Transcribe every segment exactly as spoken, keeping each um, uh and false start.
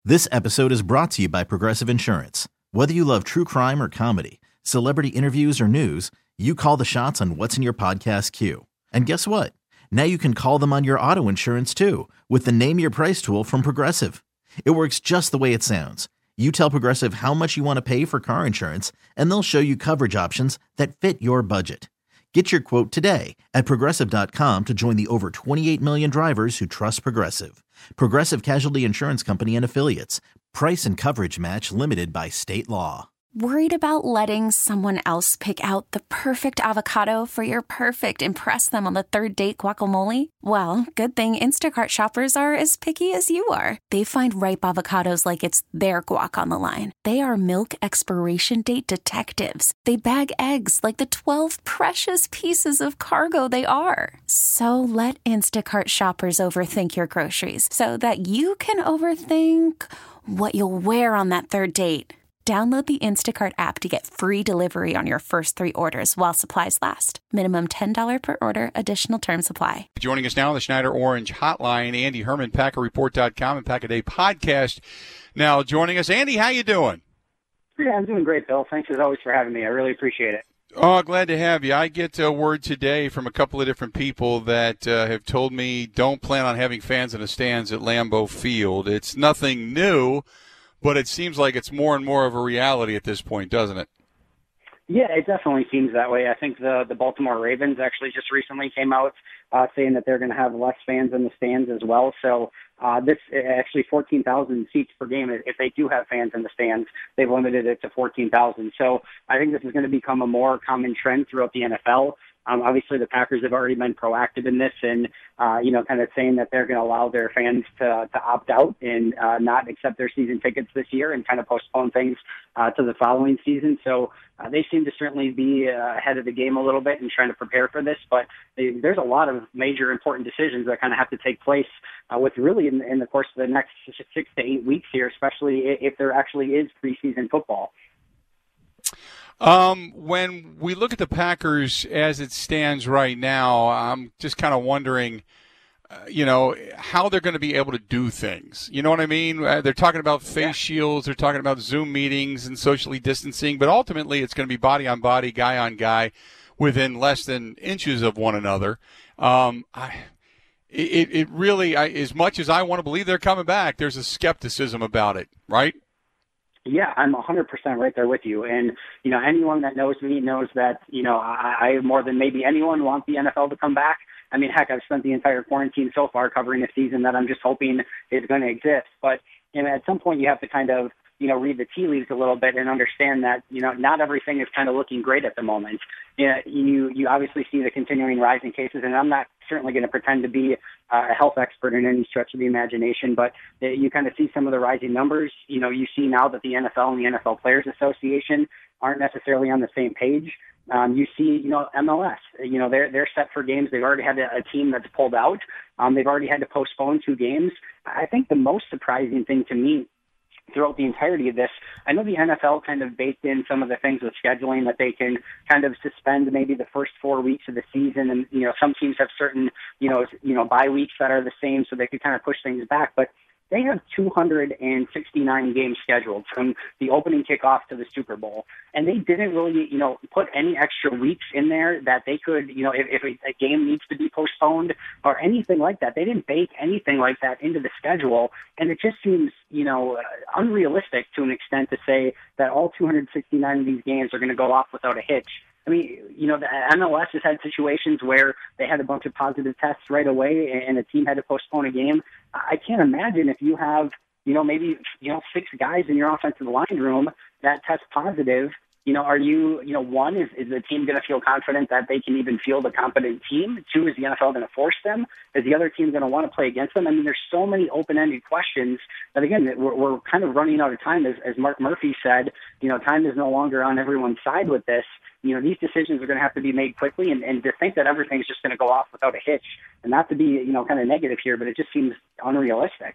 This episode is brought to you by Progressive Insurance. Whether you love true crime or comedy, celebrity interviews or news, you call the shots on what's in your podcast queue. And guess what? Now you can call them on your auto insurance too with the Name Your Price tool from Progressive. It works just the way it sounds. You tell Progressive how much you want to pay for car insurance, and they'll show you coverage options that fit your budget. Get your quote today at Progressive dot com to join the over twenty-eight million drivers who trust Progressive. Progressive Casualty Insurance Company and Affiliates. Price and coverage match limited by state law. Worried about letting someone else pick out the perfect avocado for your perfect impress them on the third date guacamole? Well, good thing Instacart shoppers are as picky as you are. They find ripe avocados like it's their guac on the line. They are milk expiration date detectives. They bag eggs like the twelve precious pieces of cargo they are. So let Instacart shoppers overthink your groceries so that you can overthink what you'll wear on that third date. Download the Instacart app to get free delivery on your first three orders while supplies last. Minimum ten dollars per order. Additional terms apply. Joining us now on the Schneider Orange Hotline, Andy Herman, Packer Report dot com and Pack a Day Podcast. Now joining us. Andy, how you doing? Yeah, I'm doing great, Bill. Thanks as always for having me. I really appreciate it. Oh, glad to have you. I get a word today from a couple of different people that uh, have told me don't plan on having fans in the stands at Lambeau Field. It's nothing new, but it seems like it's more and more of a reality at this point, doesn't it? Yeah, it definitely seems that way. I think the the Baltimore Ravens actually just recently came out uh, saying that they're going to have less fans in the stands as well. So uh, this actually fourteen thousand seats per game. If they do have fans in the stands, they've limited it to fourteen thousand. So I think this is going to become a more common trend throughout the N F L. Um, obviously, the Packers have already been proactive in this and, uh, you know, kind of saying that they're going to allow their fans to, to opt out and uh, not accept their season tickets this year and kind of postpone things uh, to the following season. So uh, they seem to certainly be uh, ahead of the game a little bit and trying to prepare for this. But they, there's a lot of major important decisions that kind of have to take place uh, with really in, in the course of the next six to eight weeks here, especially if there actually is preseason football. Um, when we look at the Packers as it stands right now, I'm just kind of wondering, uh, you know, how they're going to be able to do things. You know what I mean? Uh, they're talking about face yeah. shields. They're talking about Zoom meetings and socially distancing. But ultimately, it's going to be body on body, guy on guy, within less than inches of one another. Um, I, it, it really, I, as much as I want to believe they're coming back, there's a skepticism about it, right? Yeah, I'm one hundred percent right there with you. And, you know, anyone that knows me knows that, you know, I, I more than maybe anyone want the N F L to come back. I mean, heck, I've spent the entire quarantine so far covering a season that I'm just hoping is going to exist. But, you know, at some point you have to kind of, you know, read the tea leaves a little bit and understand that, you know, not everything is kind of looking great at the moment. You know, you, you obviously see the continuing rise in cases, and I'm not certainly going to pretend to be uh, a health expert in any stretch of the imagination, but you kind of see some of the rising numbers. You know, you see now that the N F L and the N F L Players Association aren't necessarily on the same page. Um, you see, you know, M L S, you know, they're, they're set for games. They've already had a, a team that's pulled out. Um, they've already had to postpone two games. I think the most surprising thing to me throughout the entirety of this, I know the N F L kind of baked in some of the things with scheduling that they can kind of suspend maybe the first four weeks of the season. And, you know, some teams have certain, you know, you know, bye weeks that are the same, so they could kind of push things back. But they have two hundred sixty-nine games scheduled from the opening kickoff to the Super Bowl. And they didn't really, you know, put any extra weeks in there that they could, you know, if, if a game needs to be postponed or anything like that. They didn't bake anything like that into the schedule. And it just seems, you know, uh, unrealistic to an extent to say that all two hundred sixty-nine of these games are going to go off without a hitch. I mean, you know, the M L S has had situations where they had a bunch of positive tests right away and a team had to postpone a game. I can't imagine if you have, you know, maybe, you know, six guys in your offensive line room that test positive. You know, are you, you know, one, is, is the team going to feel confident that they can even field a competent team? Two, is the N F L going to force them? Is the other team going to want to play against them? I mean, there's so many open-ended questions that, again, we're, we're kind of running out of time. As, as Mark Murphy said, you know, time is no longer on everyone's side with this. You know, these decisions are going to have to be made quickly, and, and to think that everything's just going to go off without a hitch, and not to be, you know, kind of negative here, but it just seems unrealistic.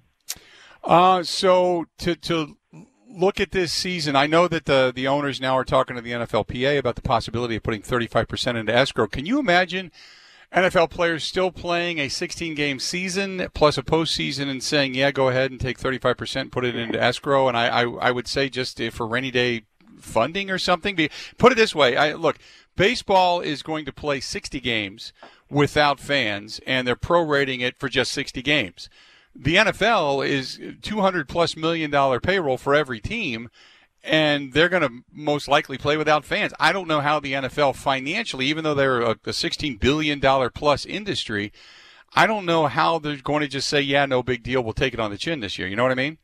Uh, so to to look at this season, I know that the the owners now are talking to the N F L P A about the possibility of putting thirty-five percent into escrow. Can you imagine N F L players still playing a sixteen-game season plus a postseason and saying, yeah, go ahead and take thirty-five percent, put it into escrow. And I, I, I would say just for rainy day funding or something. Be, put it this way. I, look, baseball is going to play sixty games without fans, and they're prorating it for just sixty games. The N F L is two hundred plus million dollar payroll for every team, and they're going to most likely play without fans. I don't know how the N F L financially, even though they're a, a sixteen billion dollars plus industry, I don't know how they're going to just say, yeah, no big deal, we'll take it on the chin this year. You know what I mean?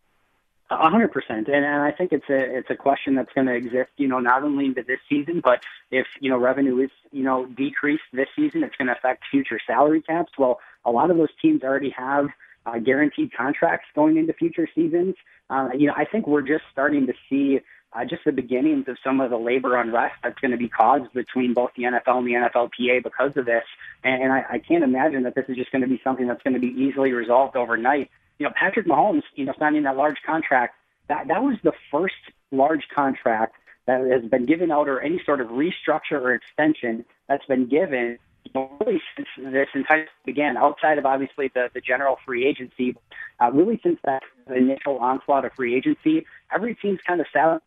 A hundred percent, and and I think it's a it's a question that's going to exist, you know, not only into this season, but if you know revenue is you know decreased this season, it's going to affect future salary caps. Well, a lot of those teams already have uh, guaranteed contracts going into future seasons. Uh, you know, I think we're just starting to see uh, just the beginnings of some of the labor unrest that's going to be caused between both the N F L and the N F L P A because of this, and, and I, I can't imagine that this is just going to be something that's going to be easily resolved overnight. You know, Patrick Mahomes, you know, signing that large contract, that that was the first large contract that has been given out or any sort of restructure or extension that's been given, you know, really since this entire began, outside of obviously the, the general free agency, uh, really since that initial onslaught of free agency, every team's kind of sat.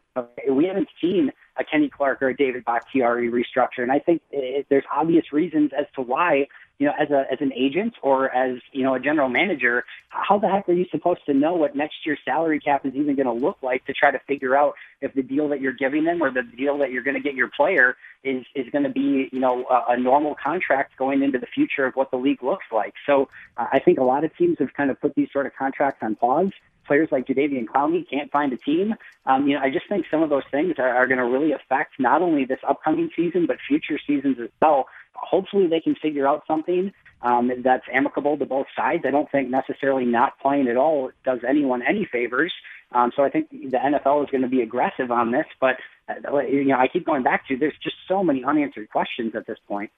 We haven't seen a Kenny Clark or a David Bakhtiari restructure, and I think it, there's obvious reasons as to why. You know, as a as an agent or as you know a general manager, how the heck are you supposed to know what next year's salary cap is even going to look like to try to figure out if the deal that you're giving them or the deal that you're going to get your player is is going to be you know a, a normal contract going into the future of what the league looks like? So uh, I think a lot of teams have kind of put these sort of contracts on pause. Players like Jadeveon Clowney can't find a team. Um, you know, I just think some of those things are, are going to really affect not only this upcoming season, but future seasons as well. Hopefully they can figure out something um, that's amicable to both sides. I don't think necessarily not playing at all does anyone any favors. Um, so I think the N F L is going to be aggressive on this. But, uh, you know, I keep going back to there's just so many unanswered questions at this point.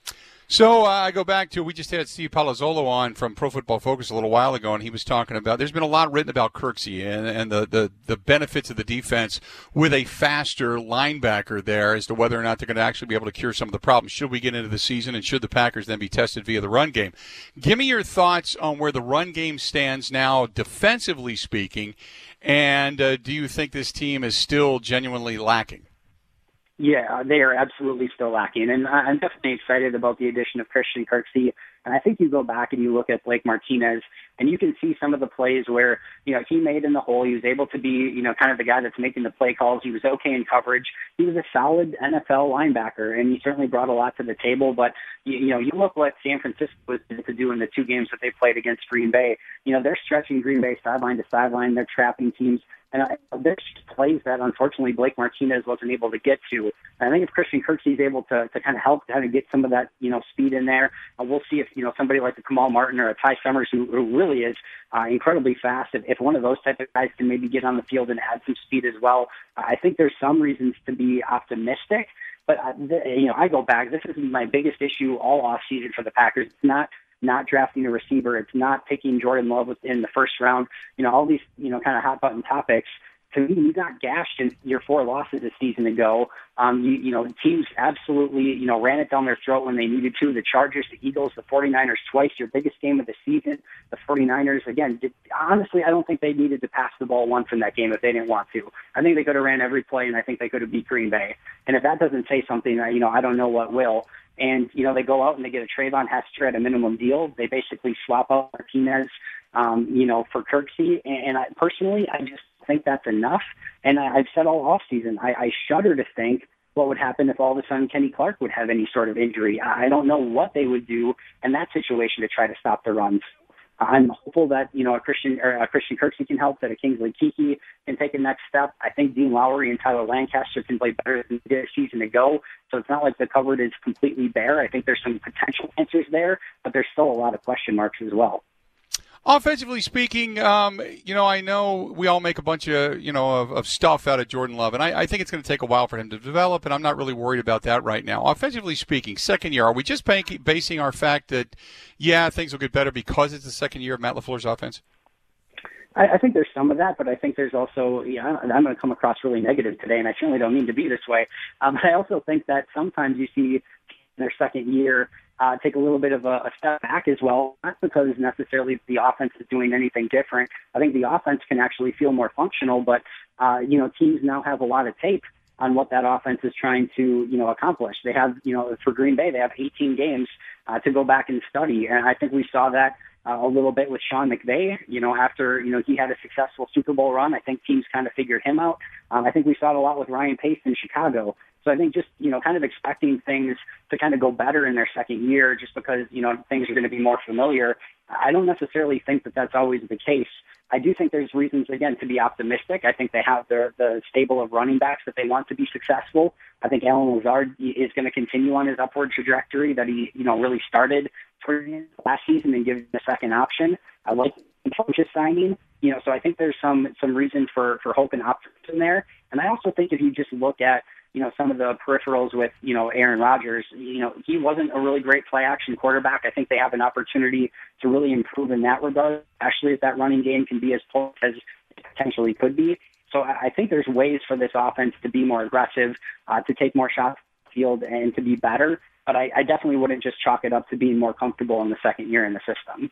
So uh, I go back to, we just had Steve Palazzolo on from Pro Football Focus a little while ago, and he was talking about, there's been a lot written about Kirksey and, and the, the, the benefits of the defense with a faster linebacker there as to whether or not they're going to actually be able to cure some of the problems. Should we get into the season, and should the Packers then be tested via the run game? Give me your thoughts on where the run game stands now, defensively speaking, and uh, do you think this team is still genuinely lacking? Yeah, they are absolutely still lacking, and I'm definitely excited about the addition of Christian Kirksey. And I think you go back and you look at Blake Martinez, and you can see some of the plays where, you know, he made in the hole. He was able to be, you know, kind of the guy that's making the play calls. He was okay in coverage. He was a solid N F L linebacker, and he certainly brought a lot to the table. But, you, you know, you look what San Francisco was able to do in the two games that they played against Green Bay. You know, they're stretching Green Bay sideline to sideline. They're trapping teams. And I, there's plays that, unfortunately, Blake Martinez wasn't able to get to. And I think if Christian Kirksey is able to, to kind of help kind of get some of that, you know, speed in there, uh, we'll see if, you know, somebody like a Kamal Martin or a Ty Summers, who, who really is uh, incredibly fast, if, if one of those type of guys can maybe get on the field and add some speed as well. Uh, I think there's some reasons to be optimistic. But, uh, the, you know, I go back. This is my biggest issue all offseason for the Packers. It's not not drafting a receiver. It's not picking Jordan Love in the first round. You know, all these, you know, kind of hot button topics. To me, you got gashed in your four losses a season ago. Um, you, you know, teams absolutely, you know, ran it down their throat when they needed to. The Chargers, the Eagles, the 49ers twice, your biggest game of the season. The 49ers, again, did, honestly, I don't think they needed to pass the ball once in that game if they didn't want to. I think they could have ran every play, and I think they could have beat Green Bay. And if that doesn't say something, you know, I don't know what will. And, you know, they go out and they get a Trayvon Hester at a minimum deal. They basically swap out Martinez, um, you know, for Kirksey. And, and I, personally, I just think that's enough. And I, I've said all offseason, I, I shudder to think what would happen if all of a sudden Kenny Clark would have any sort of injury. I don't know what they would do in that situation to try to stop the runs. I'm hopeful that, you know, a Christian or a Christian Kirksey can help, that a Kingsley Keke can take a next step. I think Dean Lowry and Tyler Lancaster can play better than they did a season ago. So it's not like the cupboard is completely bare. I think there's some potential answers there, but there's still a lot of question marks as well. Offensively speaking, um, you know, I know we all make a bunch of, you know, of, of stuff out of Jordan Love, and I, I think it's going to take a while for him to develop, and I'm not really worried about that right now. Offensively speaking, second year, are we just bank, basing our fact that, yeah, things will get better because it's the second year of Matt LaFleur's offense? I, I think there's some of that, but I think there's also, yeah, I'm going to come across really negative today, and I certainly don't mean to be this way. Um, but I also think that sometimes you see in their second year, uh, take a little bit of a, a step back as well, not because necessarily the offense is doing anything different. I think the offense can actually feel more functional, but, uh, you know, teams now have a lot of tape on what that offense is trying to, you know, accomplish. They have, you know, for Green Bay, they have eighteen games uh, to go back and study. And I think we saw that uh, a little bit with Sean McVay, you know, after, you know, he had a successful Super Bowl run. I think teams kind of figured him out. Um, I think we saw it a lot with Ryan Pace in Chicago. So I think just, you know, kind of expecting things to kind of go better in their second year just because, you know, things are going to be more familiar. I don't necessarily think that that's always the case. I do think there's reasons, again, to be optimistic. I think they have their, the stable of running backs that they want to be successful. I think Allen Lazard is going to continue on his upward trajectory that he, you know, really started last season and give him a second option. I like the coach's signing, you know, so I think there's some some reason for, for hope and optimism there. And I also think if you just look at, you know, some of the peripherals with, you know, Aaron Rodgers, you know, he wasn't a really great play action quarterback. I think they have an opportunity to really improve in that regard, especially if that running game can be as potent as it potentially could be. So I think there's ways for this offense to be more aggressive, uh, to take more shots off the field and to be better. But I, I definitely wouldn't just chalk it up to being more comfortable in the second year in the system.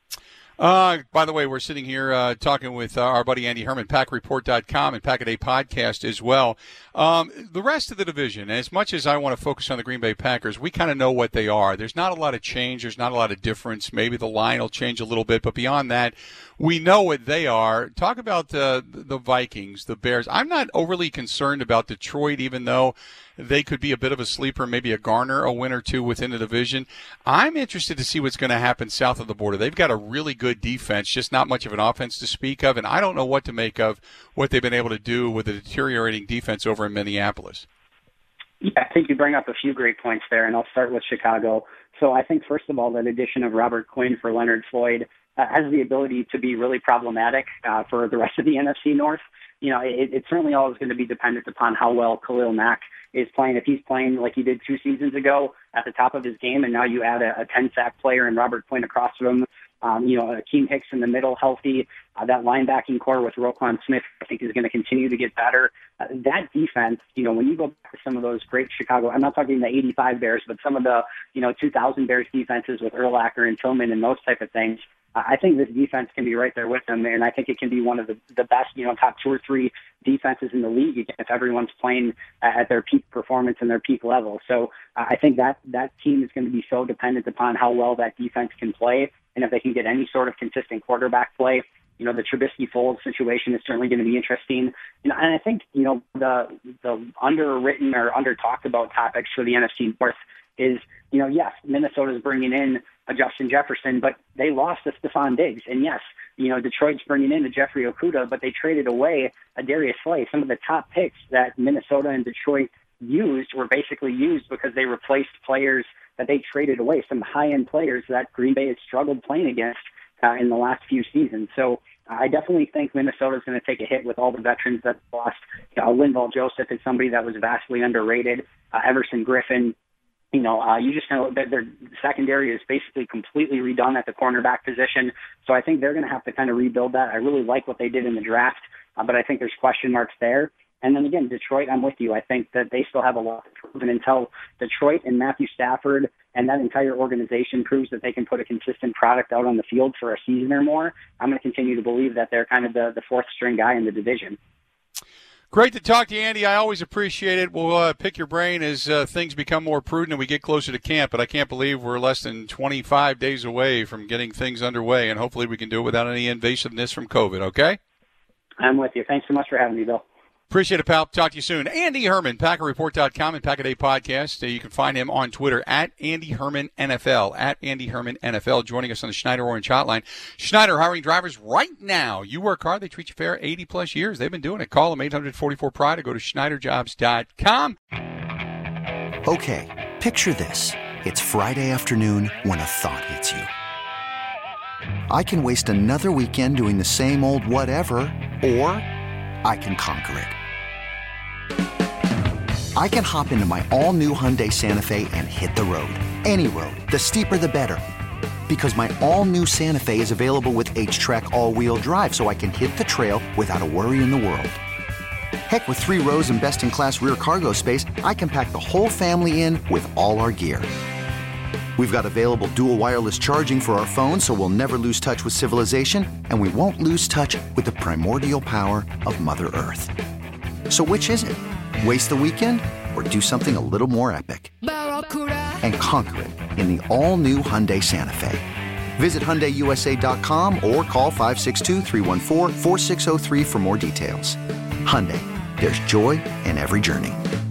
Uh, by the way, we're sitting here uh, talking with uh, our buddy Andy Herman, Pack Report dot com and Pack-A-Day Podcast as well. Um, the rest of the division, as much as I want to focus on the Green Bay Packers, we kind of know what they are. There's not a lot of change. There's not a lot of difference. Maybe the line will change a little bit, but beyond that, we know what they are. Talk about uh, the Vikings, the Bears. I'm not overly concerned about Detroit, even though they could be a bit of a sleeper, maybe a garner a win or two within the division. I'm interested to see what's going to happen south of the border. They've got a really good defense, just not much of an offense to speak of, and I don't know what to make of what they've been able to do with a deteriorating defense over in Minneapolis. Yeah, I think you bring up a few great points there, and I'll start with Chicago. So I think, first of all, that addition of Robert Quinn for Leonard Floyd uh, has the ability to be really problematic uh, for the rest of the N F C North. You know, it, it's certainly always going to be dependent upon how well Khalil Mack is playing. If he's playing like he did two seasons ago at the top of his game, and now you add a, a ten-sack player and Robert Quinn across from him, um, you know, Akeem Hicks in the middle healthy, uh, that linebacking core with Roquan Smith, I think, is going to continue to get better. Uh, that defense, you know, when you go back to some of those great Chicago, I'm not talking the eighty-five Bears, but some of the, you know, two thousand Bears defenses with Urlacher and Tillman and those type of things, I think this defense can be right there with them, and I think it can be one of the, the best, you know, top two or three defenses in the league again, if everyone's playing at their peak performance and their peak level. So uh, I think that that team is going to be so dependent upon how well that defense can play, and if they can get any sort of consistent quarterback play. You know, the Trubisky-Foles situation is certainly going to be interesting. You know, and I think, you know, the the underwritten or under-talked about topics for the N F C North is, you know, yes, Minnesota's bringing in a Justin Jefferson, but they lost a Stephon Diggs. And yes, you know, Detroit's bringing in a Jeffrey Okudah, but they traded away a Darius Slay. Some of the top picks that Minnesota and Detroit used were basically used because they replaced players that they traded away, some high-end players that Green Bay has struggled playing against uh, in the last few seasons. So uh, I definitely think Minnesota's going to take a hit with all the veterans that lost. You know, Linval Joseph is somebody that was vastly underrated. Uh, Everson Griffin, you know, uh, you just know that their secondary is basically completely redone at the cornerback position. So I think they're going to have to kind of rebuild that. I really like what they did in the draft, uh, but I think there's question marks there. And then again, Detroit, I'm with you. I think that they still have a lot to prove. And until Detroit and Matthew Stafford and that entire organization proves that they can put a consistent product out on the field for a season or more, I'm going to continue to believe that they're kind of the, the fourth string guy in the division. Great to talk to you, Andy. I always appreciate it. We'll uh, pick your brain as uh, things become more prudent and we get closer to camp, but I can't believe we're less than twenty-five days away from getting things underway, and hopefully we can do it without any invasiveness from COVID, okay? I'm with you. Thanks so much for having me, Bill. Appreciate it, pal. Talk to you soon. Andy Herman, Packer Report dot com and Pack-A-Day Podcast. Uh, you can find him on Twitter at Andy Herman N F L, at Andy Herman N F L, joining us on the Schneider Orange Hotline. Schneider hiring drivers right now. You work hard, they treat you fair, eighty-plus years. They've been doing it. Call them, eight hundred forty-four pride, or go to Schneider Jobs dot com. Okay, picture this. It's Friday afternoon when a thought hits you. I can waste another weekend doing the same old whatever, or I can conquer it. I can hop into my all-new Hyundai Santa Fe and hit the road. Any road. The steeper, the better. Because my all-new Santa Fe is available with H-Track all-wheel drive, so I can hit the trail without a worry in the world. Heck, with three rows and best-in-class rear cargo space, I can pack the whole family in with all our gear. We've got available dual wireless charging for our phones, so we'll never lose touch with civilization, and we won't lose touch with the primordial power of Mother Earth. So which is it? Waste the weekend or do something a little more epic? And conquer it in the all-new Hyundai Santa Fe. Visit Hyundai U S A dot com or call five six two, three one four, four six zero three for more details. Hyundai, there's joy in every journey.